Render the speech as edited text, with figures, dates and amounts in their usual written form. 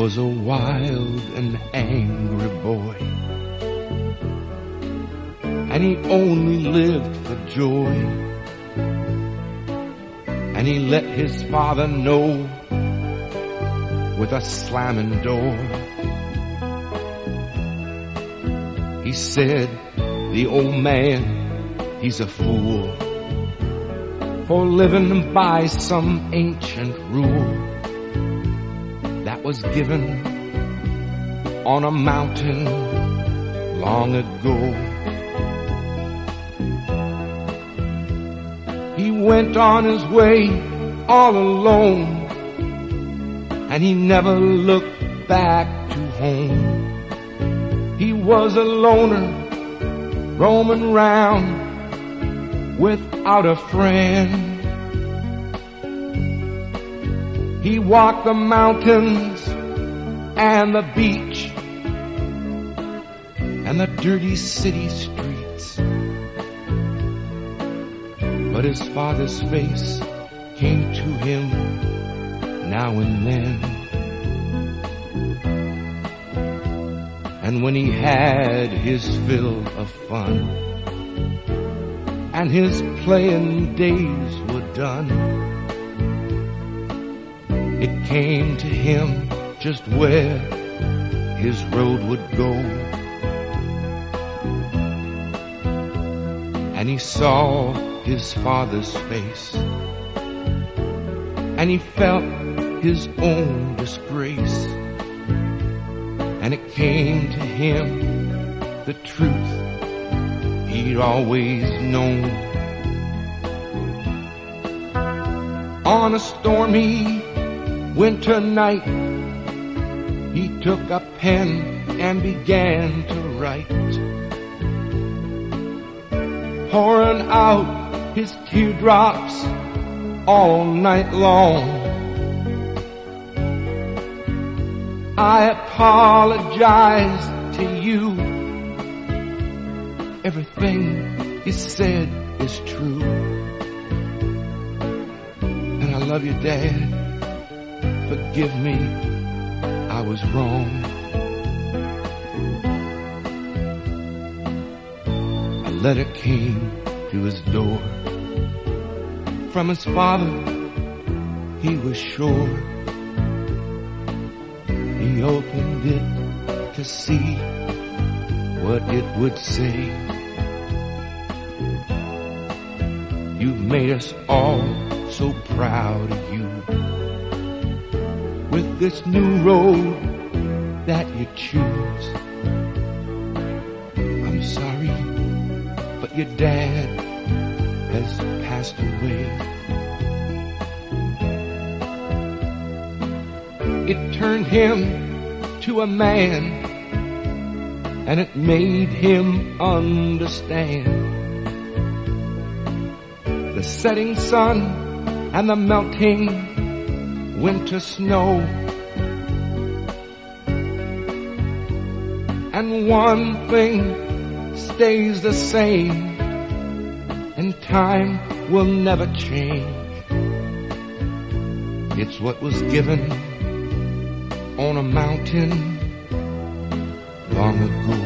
was a wild and angry boy, and he only lived for joy. And he let his father know with a slamming door. He said, the old man, he's a fool for living by some ancient rule that was given on a mountain long ago. He went on his way all alone, and he never looked back to home. He was a loner, roaming round without a friend. He walked the mountains and the beach and the dirty city streets, but his father's face came to him now and then. And when he had his fill of fun and his playing days were done, it came to him just where his road would go. And he saw his father's face, and he felt his own disgrace. And it came to him the truth he'd always known. On a stormy winter night, he took a pen and began to write, pouring out his teardrops all night long. I apologize to you. Everything you said is true. And I love you, Dad. Forgive me, I was wrong. A letter came to his door from his father, he was sure. He opened it to see what it would say. You've made us all so proud of you with this new road that you choose. I'm sorry, but your dad has passed away. It turned him to a man, and it made him understand the setting sun and the melting winter snow. And one thing stays the same, and time will never change. It's what was given on a mountain long ago.